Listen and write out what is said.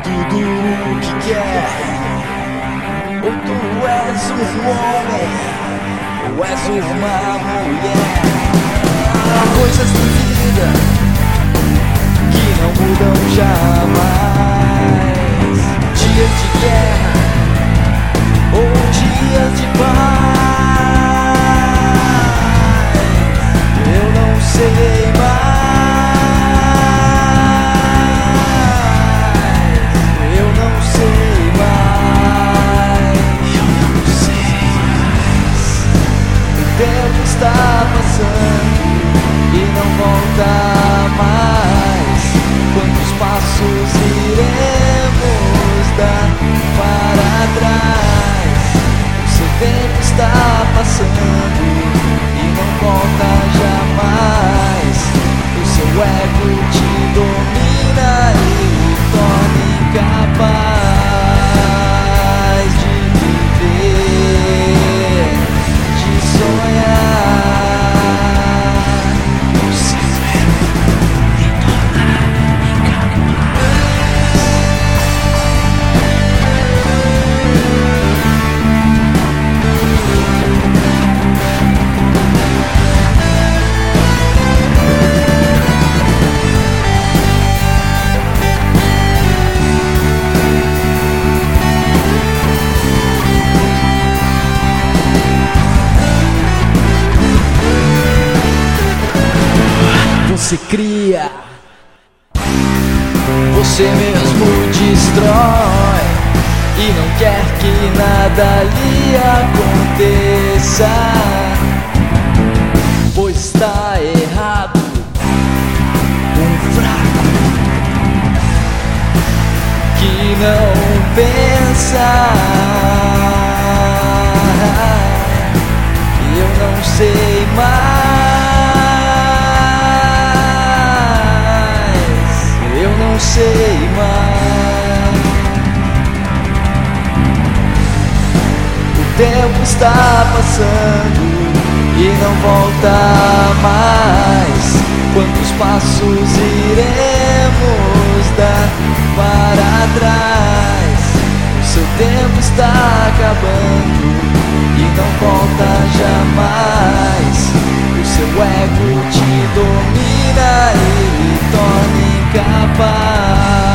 tudo o que quer. Ou tu és um homem, ou és uma mulher. Há coisas na vida que não mudam jamais. Dias de guerra ou dias de paz. Eu não sei mais. O tempo está passando e não volta mais. Quantos passos iremos dar para trás? O seu tempo está passando e não volta jamais. O seu ego te domina e o torna incapaz de viver, de sonhar. O seu ego me torna incapaz. Você cria, você mesmo destrói e não quer que nada lhe aconteça, pois está errado. Um fraco que não pensa. Eu não sei mais. Não sei mais. O tempo está passando e não volta mais. Quantos passos iremos dar para trás? O seu tempo está acabando e não volta jamais. O seu ego te domina e lhe torna incapaz.